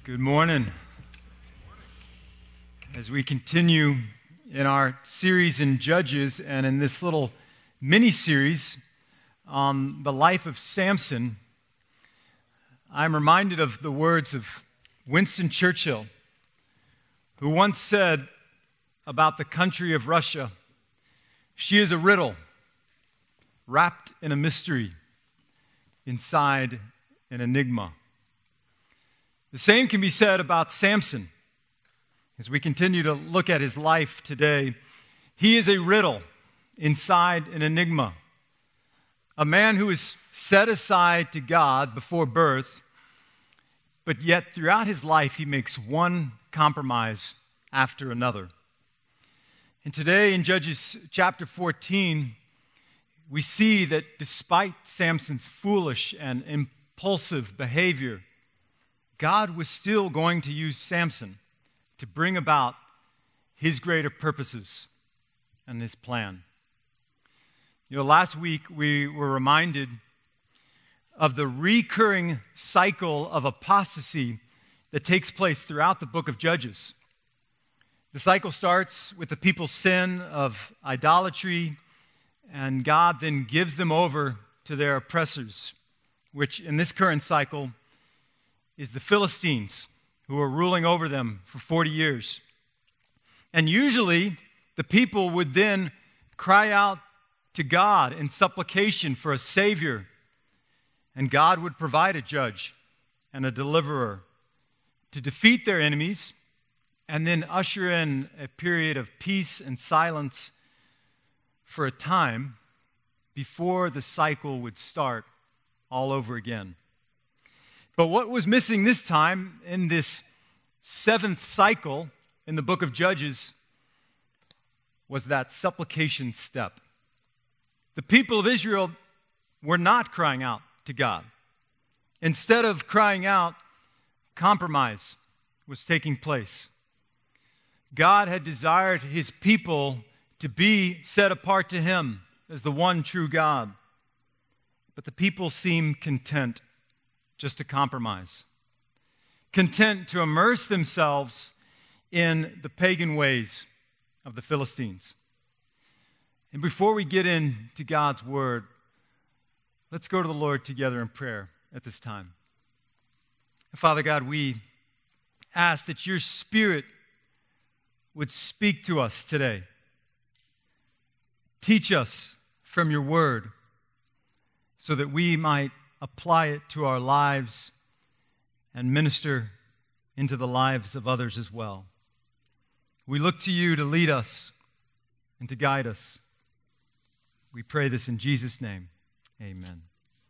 Good morning. As we continue in our series in Judges and in this little mini-series on the life of Samson, I'm reminded of the words of Winston Churchill, who once said about the country of Russia, "She is a riddle wrapped in a mystery, inside an enigma." The same can be said about Samson. As we continue to look at his life today, he is a riddle inside an enigma. A man who is set aside to God before birth, but yet throughout his life he makes one compromise after another. And today in Judges chapter 14, we see that despite Samson's foolish and impulsive behavior, God was still going to use Samson to bring about his greater purposes and his plan. Last week we were reminded of the recurring cycle of apostasy that takes place throughout the book of Judges. The cycle starts with the people's sin of idolatry, and God then gives them over to their oppressors, which in this current cycle is the Philistines, who are ruling over them for 40 years. And usually, the people would then cry out to God in supplication for a Savior, and God would provide a judge and a deliverer to defeat their enemies and then usher in a period of peace and silence for a time before the cycle would start all over again. But what was missing this time in this seventh cycle in the book of Judges was that supplication step. The people of Israel were not crying out to God. Instead of crying out, compromise was taking place. God had desired his people to be set apart to him as the one true God. But the people seemed content just to compromise, content to immerse themselves in the pagan ways of the Philistines. And before we get into God's word, let's go to the Lord together in prayer at this time. Father God, we ask that your Spirit would speak to us today. Teach us from your word so that we might apply it to our lives and minister into the lives of others as well. We look to you to lead us and to guide us. We pray this in Jesus' name. Amen.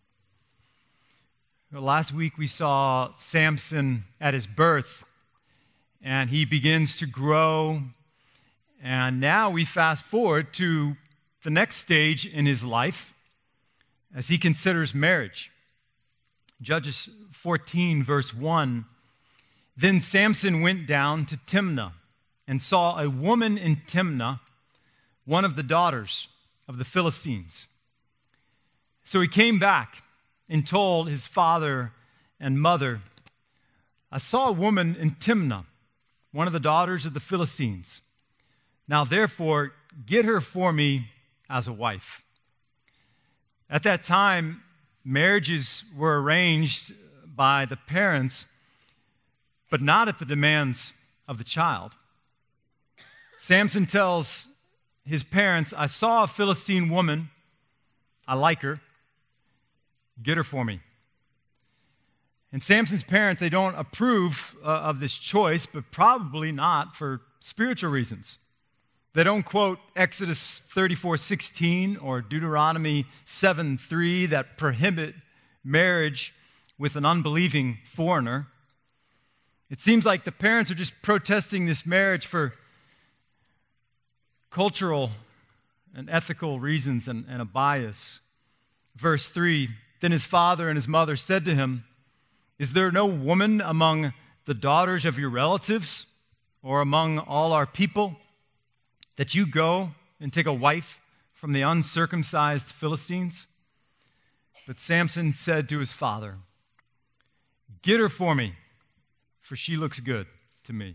Last week we saw Samson at his birth, and he begins to grow. And now we fast forward to the next stage in his life as he considers marriage. Judges 14, verse 1, "Then Samson went down to Timnah and saw a woman in Timnah, one of the daughters of the Philistines. So he came back and told his father and mother, 'I saw a woman in Timnah, one of the daughters of the Philistines. Now therefore, get her for me as a wife.' At that time, marriages were arranged by the parents, but not at the demands of the child. Samson tells his parents, 'I saw a Philistine woman. I like her. Get her for me.' And Samson's parents, they don't approve of this choice, but probably not for spiritual reasons. They don't quote Exodus 34:16 or Deuteronomy 7:3 that prohibit marriage with an unbelieving foreigner. It seems like the parents are just protesting this marriage for cultural and ethical reasons and a bias. Verse 3, "Then his father and his mother said to him, 'Is there no woman among the daughters of your relatives or among all our people that you go and take a wife from the uncircumcised Philistines?' But Samson said to his father, 'Get her for me, for she looks good to me.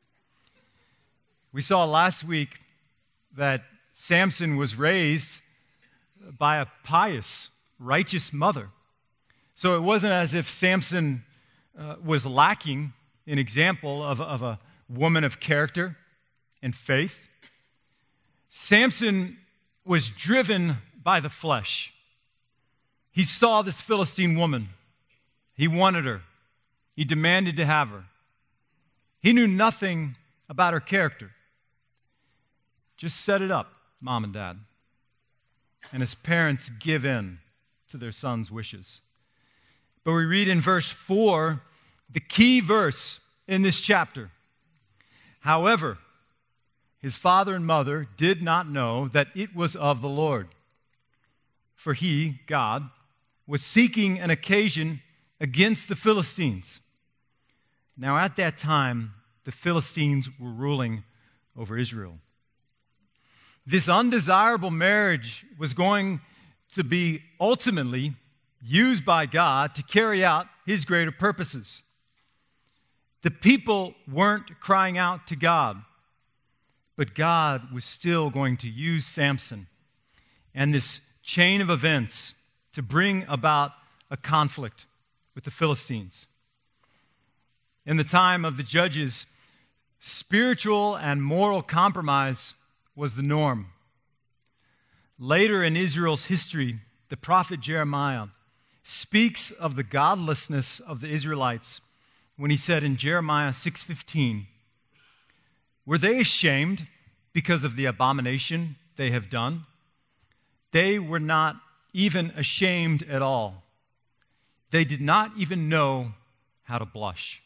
We saw last week that Samson was raised by a pious, righteous mother. So it wasn't as if Samson was lacking an example of a woman of character and faith. Samson was driven by the flesh. He saw this Philistine woman. He wanted her. He demanded to have her. He knew nothing about her character. Just set it up, mom and dad. And his parents give in to their son's wishes. But we read in verse 4, the key verse in this chapter. However, his father and mother did not know that it was of the Lord. For he, God, was seeking an occasion against the Philistines. Now at that time, the Philistines were ruling over Israel. This undesirable marriage was going to be ultimately used by God to carry out his greater purposes. The people weren't crying out to God, but God was still going to use Samson and this chain of events to bring about a conflict with the Philistines. In the time of the judges, spiritual and moral compromise was the norm. Later in Israel's history, the prophet Jeremiah speaks of the godlessness of the Israelites when he said in Jeremiah 6:15, "Were they ashamed because of the abomination they have done? They were not even ashamed at all. They did not even know how to blush."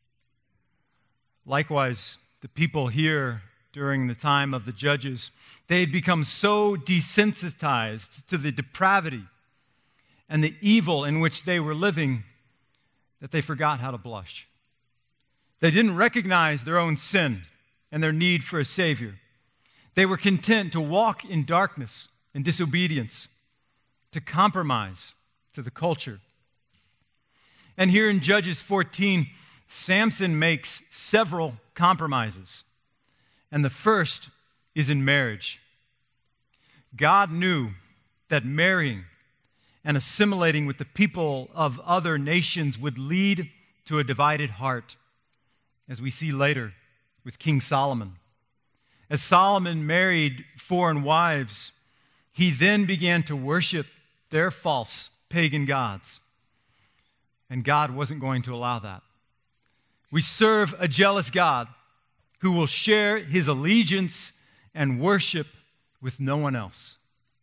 Likewise, the people here during the time of the judges, they had become so desensitized to the depravity and the evil in which they were living that they forgot how to blush. They didn't recognize their own sin and their need for a Savior. They were content to walk in darkness and disobedience, to compromise to the culture. And here in Judges 14, Samson makes several compromises. And the first is in marriage. God knew that marrying and assimilating with the people of other nations would lead to a divided heart, as we see later with King Solomon. As Solomon married foreign wives, he then began to worship their false pagan gods. And God wasn't going to allow that. We serve a jealous God who will share his allegiance and worship with no one else.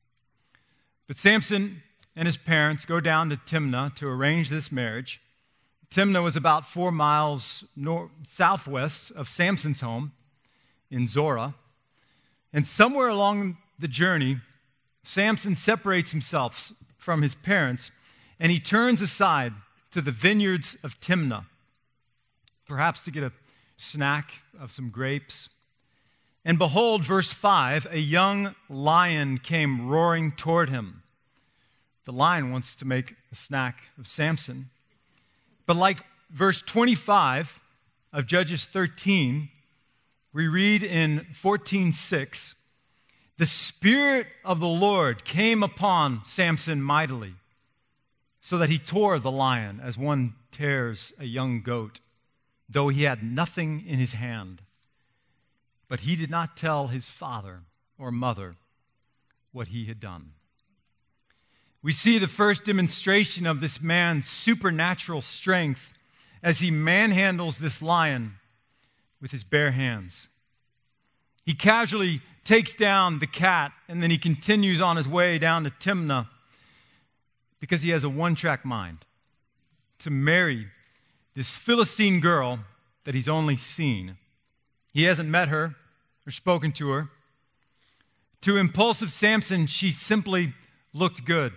But Samson and his parents go down to Timnah to arrange this marriage. Timnah was about 4 miles southwest of Samson's home in Zorah. And somewhere along the journey, Samson separates himself from his parents, and he turns aside to the vineyards of Timnah, perhaps to get a snack of some grapes. And behold, verse 5, a young lion came roaring toward him. The lion wants to make a snack of Samson. But like verse 25 of Judges 13, we read in 14:6, the Spirit of the Lord came upon Samson mightily, so that he tore the lion as one tears a young goat, though he had nothing in his hand. But he did not tell his father or mother what he had done. We see the first demonstration of this man's supernatural strength as he manhandles this lion with his bare hands. He casually takes down the cat, and then he continues on his way down to Timnah because he has a one-track mind to marry this Philistine girl that he's only seen. He hasn't met her or spoken to her. To impulsive Samson, she simply looked good.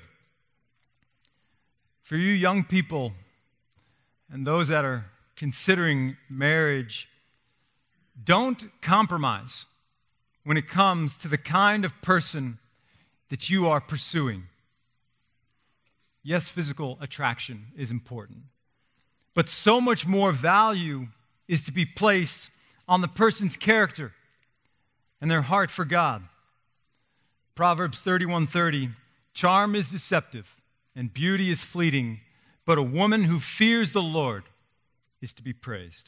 For you young people and those that are considering marriage, don't compromise when it comes to the kind of person that you are pursuing. Yes, physical attraction is important, But so much more value is to be placed on the person's character and their heart for God. Proverbs 31:30, charm is deceptive and beauty is fleeting, but a woman who fears the Lord is to be praised.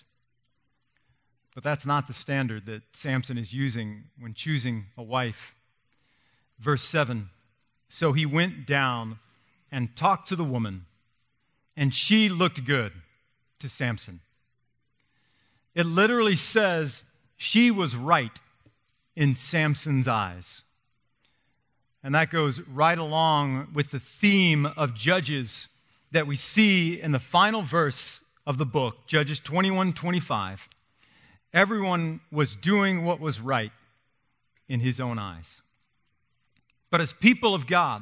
But that's not the standard that Samson is using when choosing a wife. Verse 7, so he went down and talked to the woman, and she looked good to Samson. It literally says she was right in Samson's eyes. And that goes right along with the theme of Judges that we see in the final verse of the book, Judges 21:25. Everyone was doing what was right in his own eyes. But as people of God,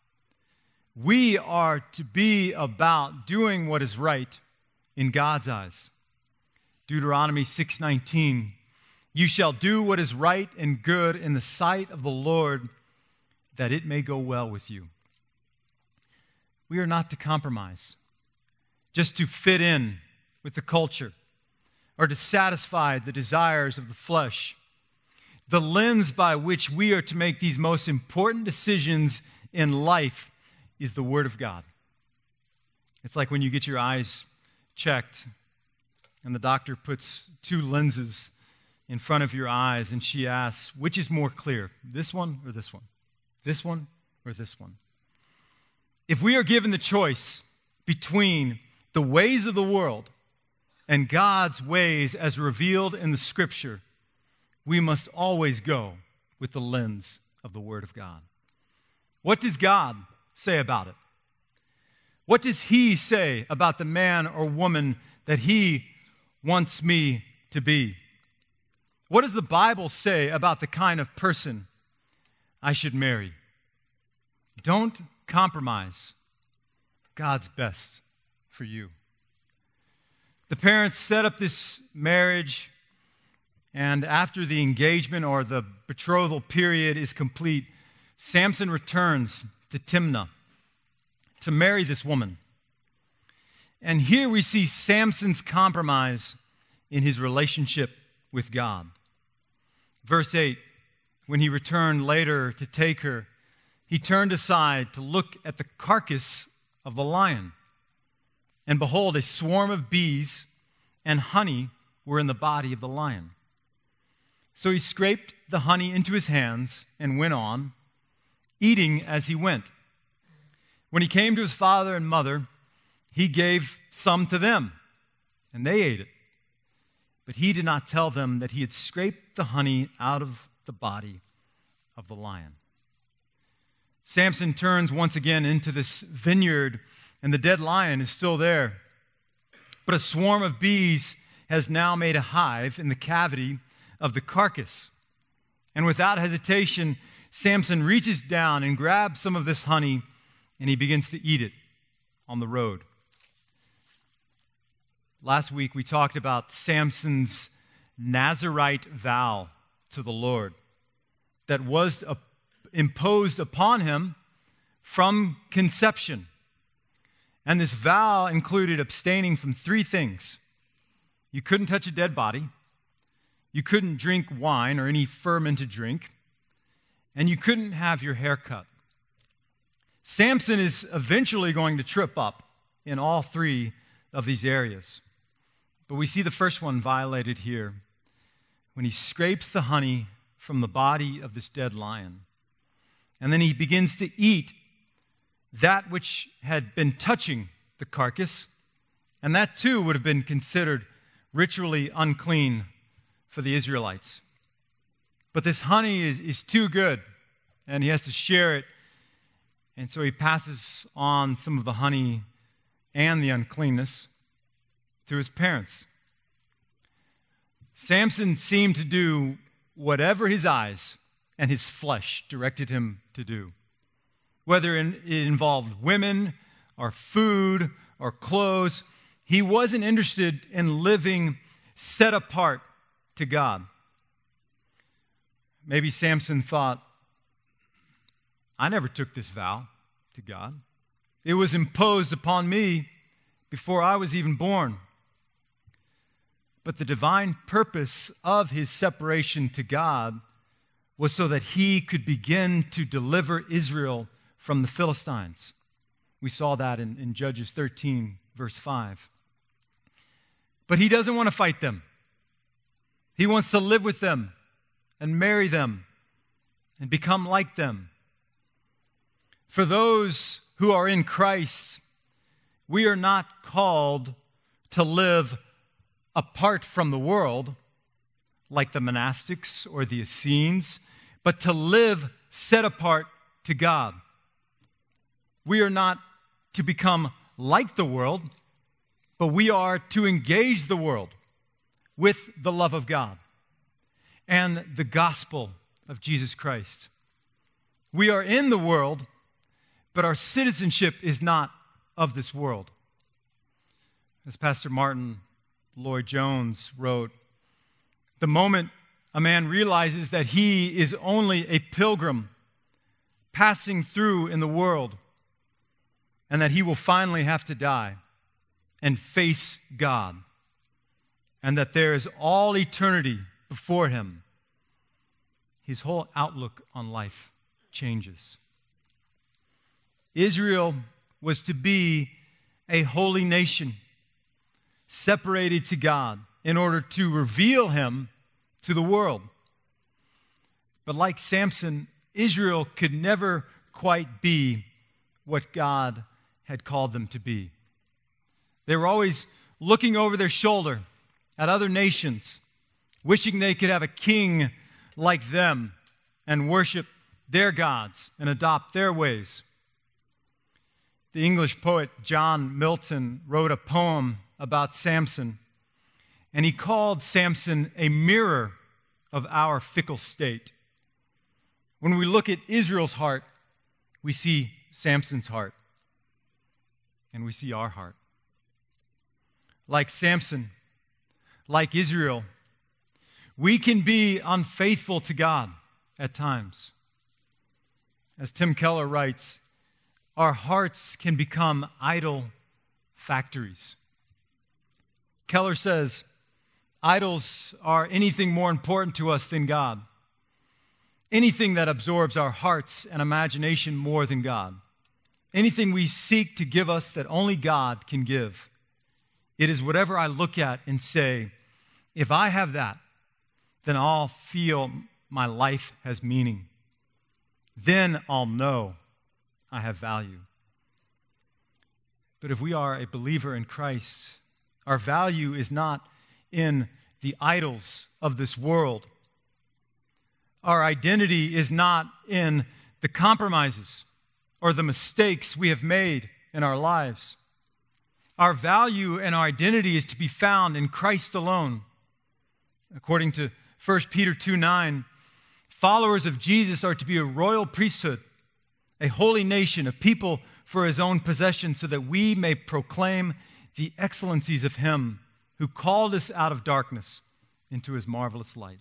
we are to be about doing what is right in God's eyes. Deuteronomy 6:19, you shall do what is right and good in the sight of the Lord, that it may go well with you. We are not to compromise, just to fit in with the culture, or to satisfy the desires of the flesh. The lens by which we are to make these most important decisions in life is the Word of God. It's like when you get your eyes checked and the doctor puts two lenses in front of your eyes and she asks, which is more clear, this one or this one? This one or this one? If we are given the choice between the ways of the world and God's ways as revealed in the Scripture, we must always go with the lens of the Word of God. What does God say about it? What does He say about the man or woman that He wants me to be? What does the Bible say about the kind of person I should marry? Don't compromise God's best for you. The parents set up this marriage, and after the engagement or the betrothal period is complete, Samson returns to Timnah to marry this woman. And here we see Samson's compromise in his relationship with God. Verse 8, when he returned later to take her, he turned aside to look at the carcass of the lion. And behold, a swarm of bees and honey were in the body of the lion. So he scraped the honey into his hands and went on, eating as he went. When he came to his father and mother, he gave some to them, and they ate it. But he did not tell them that he had scraped the honey out of the body of the lion. Samson turns once again into this vineyard, and the dead lion is still there. But a swarm of bees has now made a hive in the cavity of the carcass. And without hesitation, Samson reaches down and grabs some of this honey, and he begins to eat it on the road. Last week, we talked about Samson's Nazirite vow to the Lord that was imposed upon him from conception. And this vow included abstaining from three things. You couldn't touch a dead body. You couldn't drink wine or any fermented drink. And you couldn't have your hair cut. Samson is eventually going to trip up in all three of these areas. But we see the first one violated here when he scrapes the honey from the body of this dead lion. And then he begins to eat that which had been touching the carcass, and that too would have been considered ritually unclean for the Israelites. But this honey is too good, and he has to share it, and so he passes on some of the honey and the uncleanness to his parents. Samson seemed to do whatever his eyes and his flesh directed him to do. Whether it involved women or food or clothes, he wasn't interested in living set apart to God. Maybe Samson thought, I never took this vow to God. It was imposed upon me before I was even born. But the divine purpose of his separation to God was so that he could begin to deliver Israel from the Philistines. We saw that in Judges 13, verse 5. But he doesn't want to fight them. He wants to live with them and marry them and become like them. For those who are in Christ, we are not called to live apart from the world, like the monastics or the Essenes, but to live set apart to God. We are not to become like the world, but we are to engage the world with the love of God and the gospel of Jesus Christ. We are in the world, but our citizenship is not of this world. As Pastor Martin Lloyd-Jones wrote, the moment a man realizes that he is only a pilgrim passing through in the world and that he will finally have to die and face God and that there is all eternity before him, his whole outlook on life changes. Israel was to be a holy nation, separated to God in order to reveal him to the world. But like Samson, Israel could never quite be what God had called them to be. They were always looking over their shoulder at other nations, wishing they could have a king like them and worship their gods and adopt their ways. The English poet John Milton wrote a poem about Samson, and he called Samson a mirror of our fickle state. When we look at Israel's heart, we see Samson's heart, and we see our heart. Like Samson, like Israel, we can be unfaithful to God at times. As Tim Keller writes, our hearts can become idol factories. Keller says, idols are anything more important to us than God. Anything that absorbs our hearts and imagination more than God. Anything we seek to give us that only God can give. It is whatever I look at and say, if I have that, then I'll feel my life has meaning. Then I'll know I have value. But if we are a believer in Christ, our value is not in the idols of this world. Our identity is not in the compromises or the mistakes we have made in our lives. Our value and our identity is to be found in Christ alone. According to 1 Peter 2:9, followers of Jesus are to be a royal priesthood, a holy nation, a people for his own possession, so that we may proclaim the excellencies of him who called us out of darkness into his marvelous light.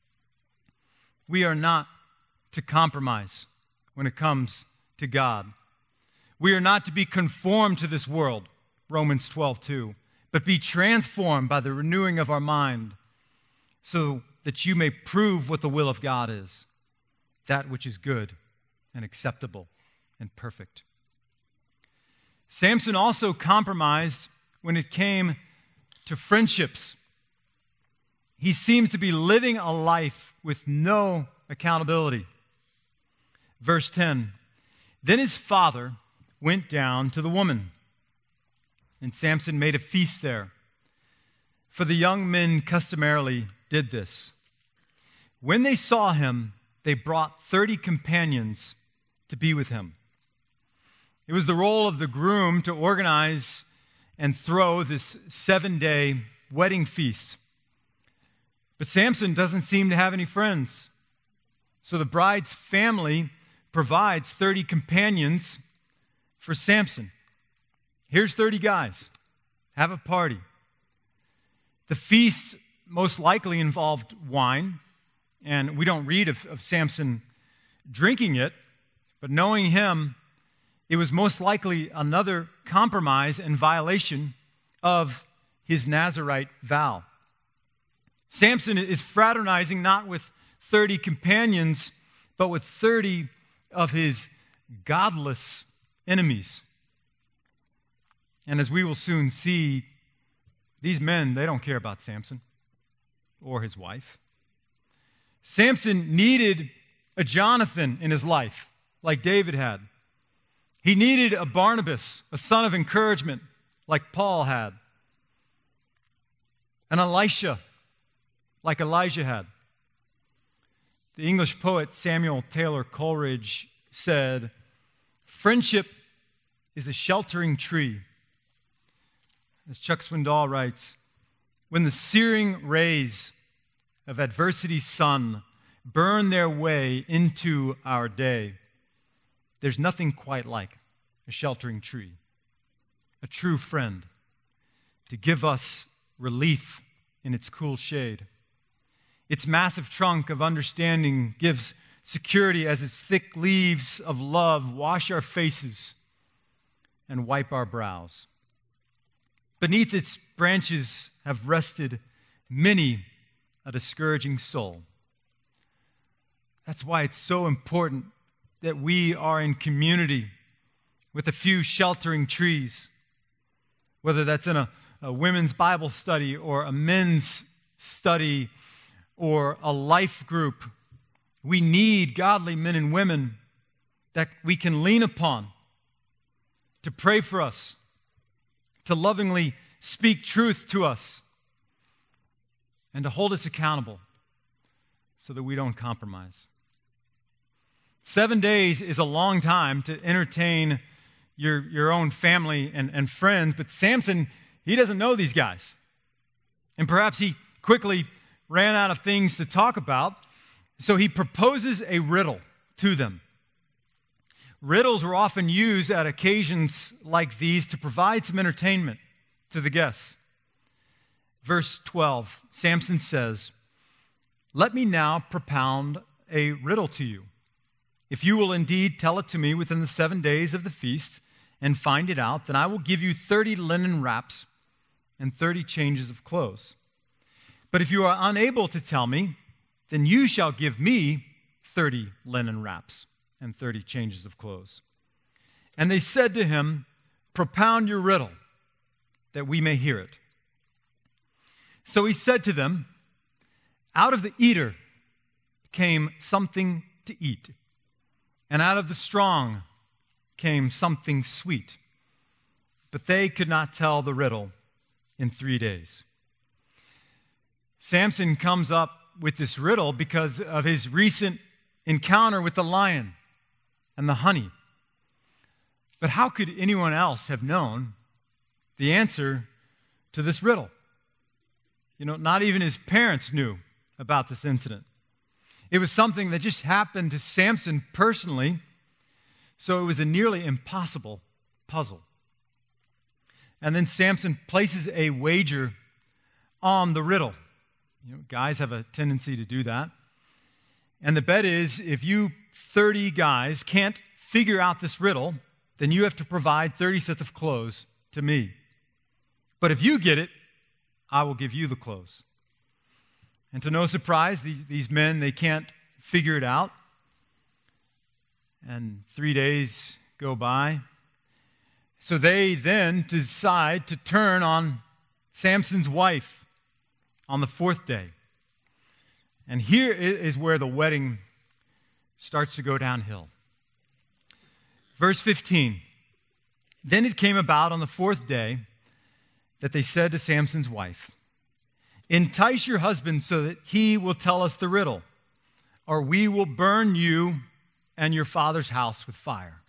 We are not to compromise when it comes to God. We are not to be conformed to this world, Romans 12:2, but be transformed by the renewing of our mind, so that you may prove what the will of God is, that which is good and acceptable and perfect. Samson also compromised when it came to friendships. He seems to be living a life with no accountability. Verse 10, then his father went down to the woman, and Samson made a feast there. For the young men customarily did this. When they saw him, they brought 30 companions to be with him. It was the role of the groom to organize and throw this 7-day wedding feast. But Samson doesn't seem to have any friends. So the bride's family provides 30 companions for Samson. Here's 30 guys. Have a party. The feast most likely involved wine, and we don't read of Samson drinking it, but knowing him, it was most likely another compromise and violation of his Nazirite vow. Samson is fraternizing not with 30 companions, but with 30 of his godless enemies. And as we will soon see, these men, they don't care about Samson or his wife. Samson needed a Jonathan in his life, like David had. He needed a Barnabas, a son of encouragement, like Paul had. An Elisha, like Elijah had. The English poet Samuel Taylor Coleridge said, "Friendship is a sheltering tree." As Chuck Swindoll writes, "When the searing rays of adversity's sun burn their way into our day, there's nothing quite like a sheltering tree, a true friend, to give us relief in its cool shade. Its massive trunk of understanding gives security as its thick leaves of love wash our faces and wipe our brows. Beneath its branches have rested many a discouraging soul." That's why it's so important that we are in community with a few sheltering trees, whether that's in a women's Bible study or a men's study or a life group. We need godly men and women that we can lean upon to pray for us, to lovingly speak truth to us, and to hold us accountable so that we don't compromise. 7 days is a long time to entertain your own family and friends, but Samson, he doesn't know these guys. And perhaps he quickly ran out of things to talk about, so he proposes a riddle to them. Riddles were often used at occasions like these to provide some entertainment to the guests. Verse 12, Samson says, "Let me now propound a riddle to you. If you will indeed tell it to me within the 7 days of the feast and find it out, then I will give you 30 linen wraps and 30 changes of clothes. But if you are unable to tell me, then you shall give me 30 linen wraps and 30 changes of clothes." And they said to him, "Propound your riddle, that we may hear it." So he said to them, "Out of the eater came something to eat, and out of the strong came something sweet. But they could not tell the riddle in 3 days." Samson comes up with this riddle because of his recent encounter with the lion and the honey. But how could anyone else have known the answer to this riddle? Not even his parents knew about this incident. It was something that just happened to Samson personally, so it was a nearly impossible puzzle. And then Samson places a wager on the riddle. Guys have a tendency to do that. And the bet is, if you 30 guys can't figure out this riddle, then you have to provide 30 sets of clothes to me. But if you get it, I will give you the clothes. And to no surprise, these men, they can't figure it out. And 3 days go by. So they then decide to turn on Samson's wife on the 4th day. And here is where the wedding starts to go downhill. Verse 15, "Then it came about on the 4th day that they said to Samson's wife, 'Entice your husband so that he will tell us the riddle, or we will burn you and your father's house with fire.'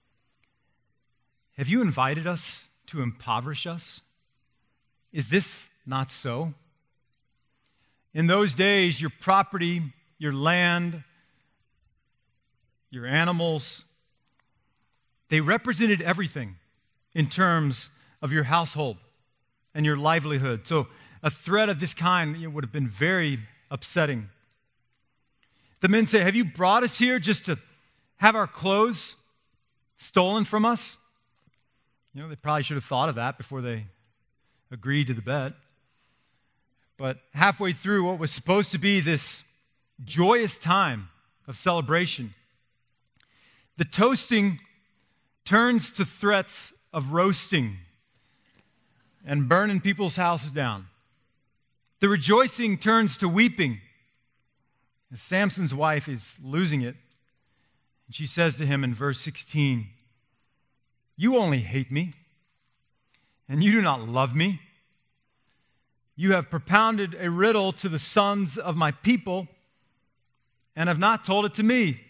Have you invited us to impoverish us? Is this not so? In those days, your property, your land, your animals, they represented everything in terms of your household and your livelihood. So a threat of this kind would have been very upsetting." The men say, "Have you brought us here just to have our clothes stolen from us?" They probably should have thought of that before they agreed to the bet. But halfway through what was supposed to be this joyous time of celebration, the toasting turns to threats of roasting and burning people's houses down. The rejoicing turns to weeping as Samson's wife is losing it. And she says to him in verse 16, "You only hate me, and you do not love me. You have propounded a riddle to the sons of my people and have not told it to me.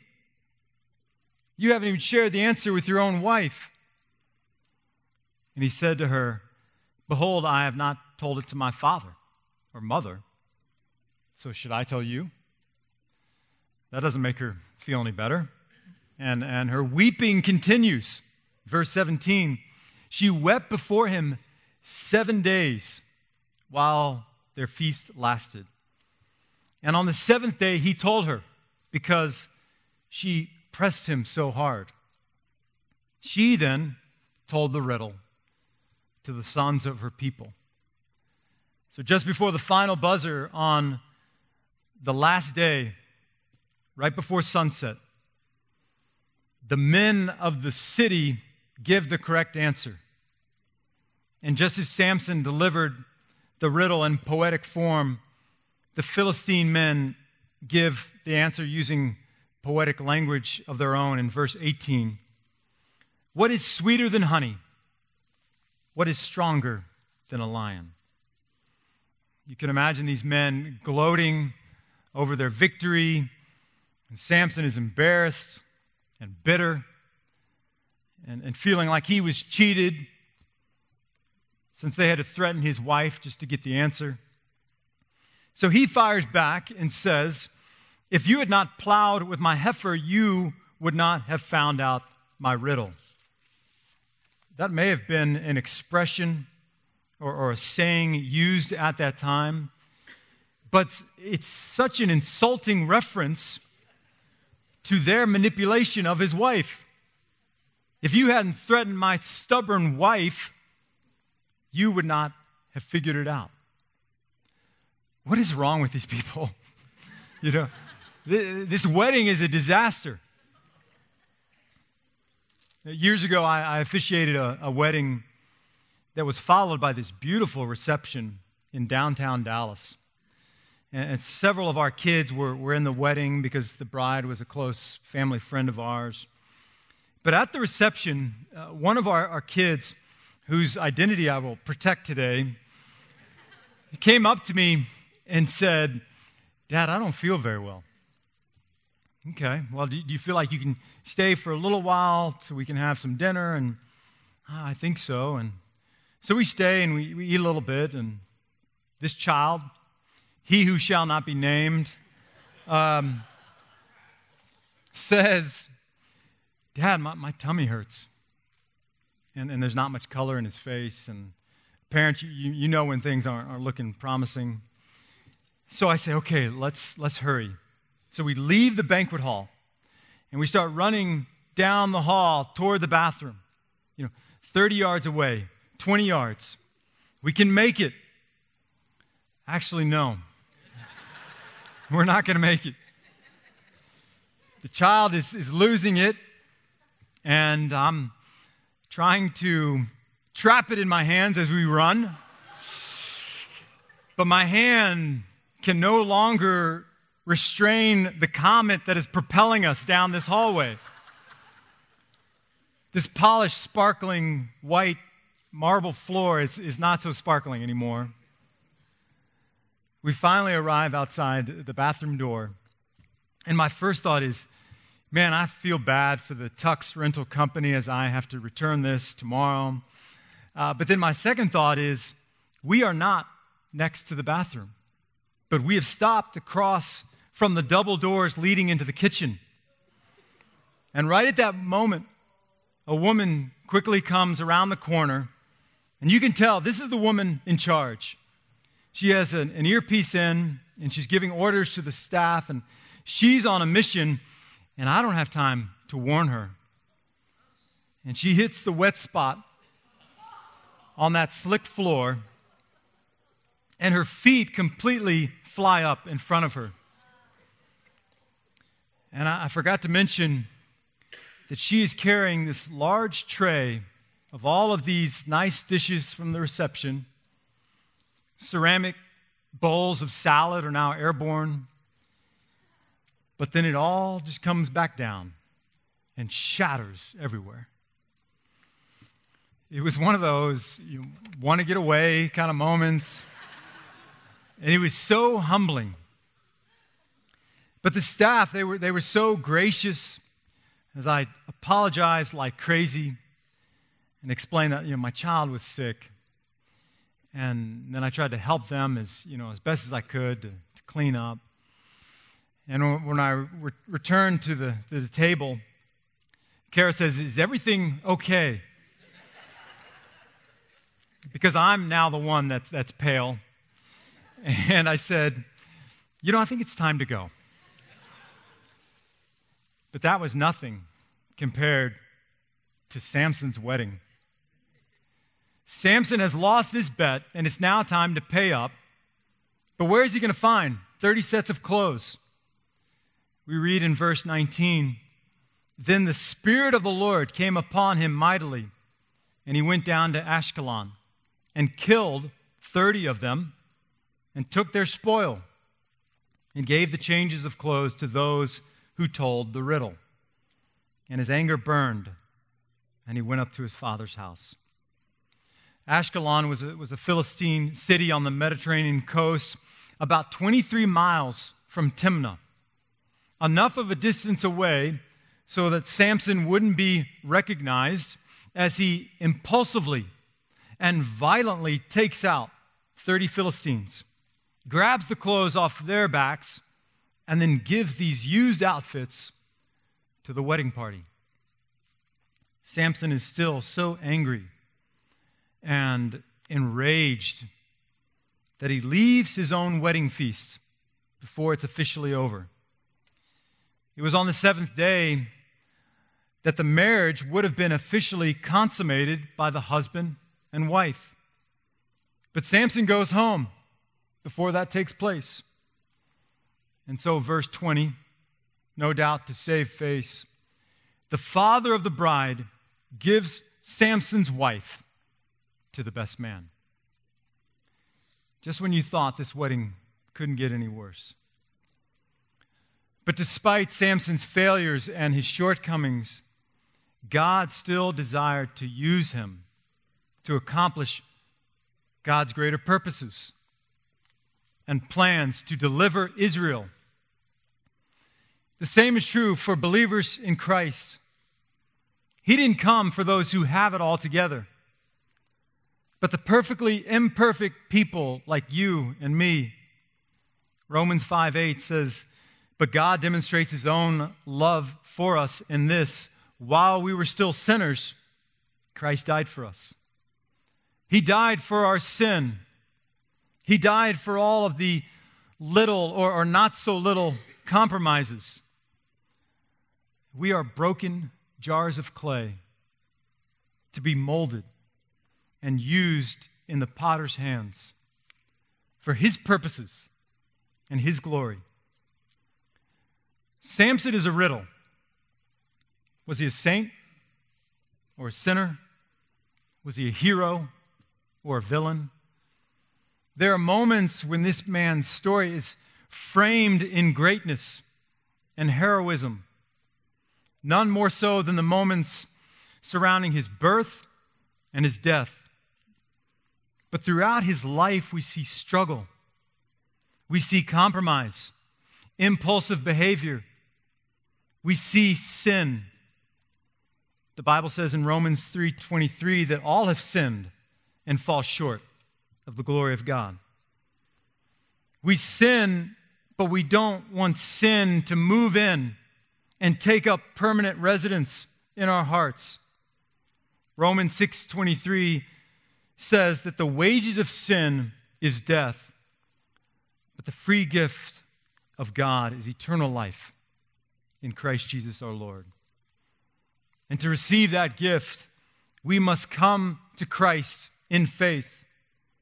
You haven't even shared the answer with your own wife." And he said to her, "Behold, I have not told it to my father or mother, so should I tell you?" That doesn't make her feel any better. And her weeping continues. Verse 17, she wept before him 7 days while their feast lasted. And on the 7th day, he told her because she pressed him so hard. She then told the riddle to the sons of her people. So just before the final buzzer on the last day, right before sunset, the men of the city give the correct answer. And just as Samson delivered the riddle in poetic form, the Philistine men give the answer using poetic language of their own in verse 18. "What is sweeter than honey? What is stronger than a lion?" You can imagine these men gloating over their victory, and Samson is embarrassed and bitter and feeling like he was cheated since they had to threaten his wife just to get the answer. So he fires back and says, "If you had not plowed with my heifer, you would not have found out my riddle." That may have been an expression or a saying used at that time, but it's such an insulting reference to their manipulation of his wife. If you hadn't threatened my stubborn wife, you would not have figured it out. What is wrong with these people? This wedding is a disaster. Years ago, I officiated a wedding that was followed by this beautiful reception in downtown Dallas. And several of our kids were in the wedding because the bride was a close family friend of ours. But at the reception, one of our kids, whose identity I will protect today, came up to me and said, "Dad, I don't feel very well." Okay, well, do you feel like you can stay for a little while so we can have some dinner? And I think so. And so we stay and we eat a little bit. And this child, he who shall not be named, says, "Dad, my tummy hurts." And there's not much color in his face. And parents, you know when things aren't looking promising. So I say, "Okay, let's hurry." So we leave the banquet hall, and we start running down the hall toward the bathroom. 30 yards away, 20 yards. We can make it. Actually, no. We're not going to make it. The child is losing it, and I'm trying to trap it in my hands as we run. But my hand can no longer restrain the comet that is propelling us down this hallway. This polished, sparkling, white marble floor is not so sparkling anymore. We finally arrive outside the bathroom door, and my first thought is, man, I feel bad for the Tux rental company as I have to return this tomorrow. But then my second thought is, we are not next to the bathroom, but we have stopped across from the double doors leading into the kitchen. And right at that moment, a woman quickly comes around the corner, and you can tell this is the woman in charge. She has an earpiece in, and she's giving orders to the staff, and she's on a mission, and I don't have time to warn her. And she hits the wet spot on that slick floor, and her feet completely fly up in front of her. And I forgot to mention that she is carrying this large tray of all of these nice dishes from the reception. Ceramic bowls of salad are now airborne. But then it all just comes back down and shatters everywhere. It was one of those you want to get away kind of moments. And it was so humbling. But the staff, they were so gracious as I apologized like crazy and explained that, my child was sick. And then I tried to help them as best as I could to clean up. And when I returned to the table, Kara says, "Is everything okay?" Because I'm now the one that's pale. And I said, I think it's time to go. But that was nothing compared to Samson's wedding. Samson has lost this bet, and it's now time to pay up. But where is he going to find 30 sets of clothes? We read in verse 19, "Then the Spirit of the Lord came upon him mightily, and he went down to Ashkelon and killed 30 of them and took their spoil and gave the changes of clothes to those who told the riddle. And his anger burned, and he went up to his father's house." Ashkelon was a Philistine city on the Mediterranean coast, about 23 miles from Timnah, enough of a distance away so that Samson wouldn't be recognized as he impulsively and violently takes out 30 Philistines, grabs the clothes off their backs, and then gives these used outfits to the wedding party. Samson is still so angry and enraged that he leaves his own wedding feast before it's officially over. It was on the seventh day that the marriage would have been officially consummated by the husband and wife. But Samson goes home before that takes place. And so verse 20, no doubt to save face, the father of the bride gives Samson's wife to the best man. Just when you thought this wedding couldn't get any worse. But despite Samson's failures and his shortcomings, God still desired to use him to accomplish God's greater purposes and plans to deliver Israel. The same is true for believers in Christ. He didn't come for those who have it all together, but the perfectly imperfect people like you and me. Romans 5:8 says, "But God demonstrates his own love for us in this: while we were still sinners, Christ died for us." He died for our sin. He died for all of the little or not so little compromises. We are broken jars of clay to be molded and used in the potter's hands for his purposes and his glory. Samson is a riddle. Was he a saint or a sinner? Was he a hero or a villain? There are moments when this man's story is framed in greatness and heroism, none more so than the moments surrounding his birth and his death. But throughout his life, we see struggle. We see compromise, impulsive behavior. We see sin. The Bible says in Romans 3:23 that all have sinned and fall short of the glory of God. We sin, but we don't want sin to move in and take up permanent residence in our hearts. Romans 6:23 says that the wages of sin is death, but the free gift of God is eternal life in Christ Jesus our Lord. And to receive that gift, we must come to Christ in faith.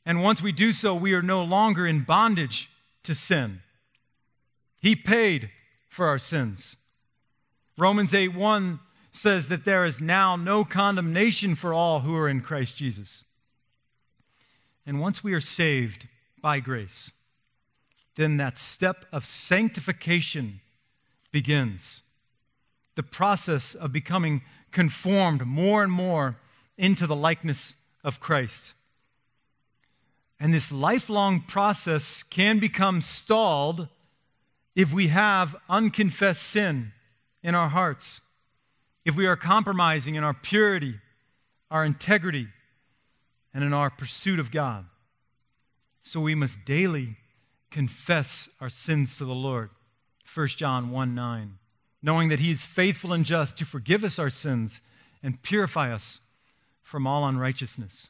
And once we do so, we are no longer in bondage to sin. He paid for our sins. Romans 8:1 says that there is now no condemnation for all who are in Christ Jesus. And once we are saved by grace, then that step of sanctification begins. The process of becoming conformed more and more into the likeness of Christ. And this lifelong process can become stalled if we have unconfessed sin in our hearts, if we are compromising in our purity, our integrity, and in our pursuit of God. So we must daily confess our sins to the Lord. 1 John 1:9, knowing that He is faithful and just to forgive us our sins and purify us from all unrighteousness.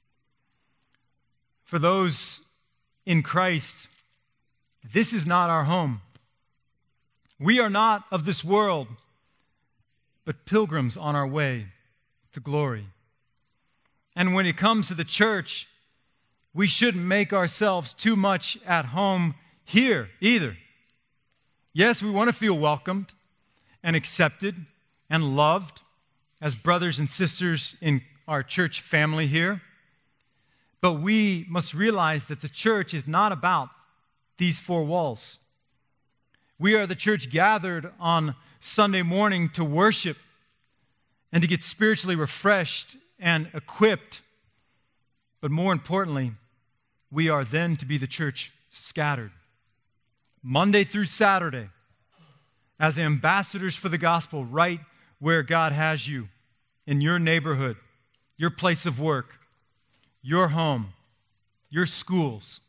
For those in Christ, this is not our home. We are not of this world, but pilgrims on our way to glory. And when it comes to the church, we shouldn't make ourselves too much at home here either. Yes, we want to feel welcomed and accepted and loved as brothers and sisters in our church family here. But we must realize that the church is not about these four walls. We are the church gathered on Sunday morning to worship and to get spiritually refreshed and equipped. But more importantly, we are then to be the church scattered, Monday through Saturday, as ambassadors for the gospel right where God has you, in your neighborhood, your place of work, your home, your schools.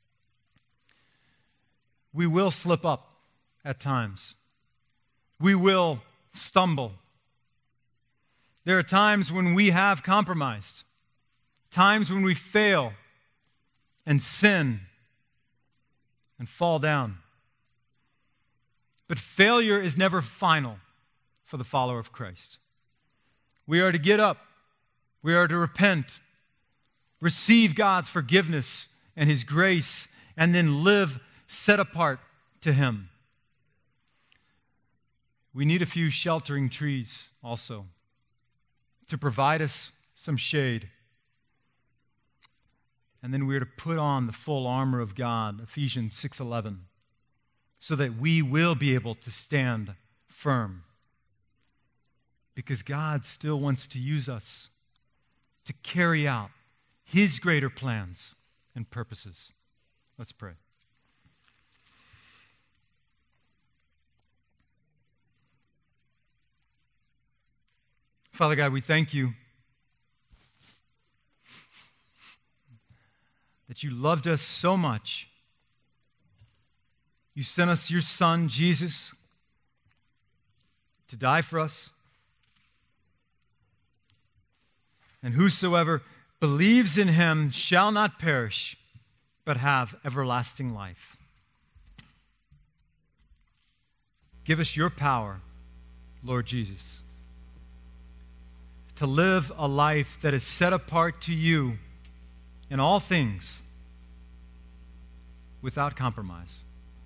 We will slip up at times. We will stumble. There are times when we have compromised, times when we fail and sin and fall down. But failure is never final for the follower of Christ. We are to get up. We are to repent, receive God's forgiveness and His grace, and then live set apart to Him. We need a few sheltering trees also to provide us some shade. And then we are to put on the full armor of God, Ephesians 6:11, so that we will be able to stand firm. Because God still wants to use us to carry out His greater plans and purposes. Let's pray. Father God, we thank You that You loved us so much. You sent us Your Son, Jesus, to die for us. And whosoever believes in Him shall not perish, but have everlasting life. Give us Your power, Lord Jesus, to live a life that is set apart to You in all things without compromise.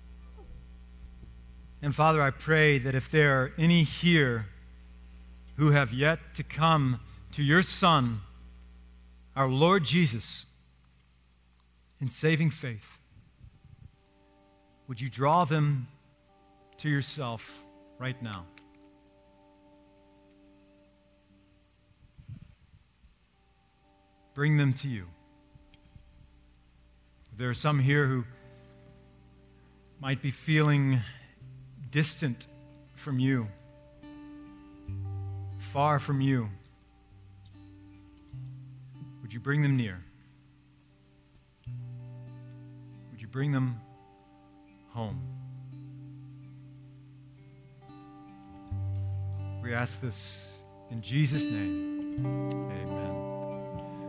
And Father, I pray that if there are any here who have yet to come to Your Son, our Lord Jesus, in saving faith, would You draw them to Yourself right now? Bring them to You. There are some here who might be feeling distant from You, far from You. Would You bring them near? Would You bring them home? We ask this in Jesus' name. Amen.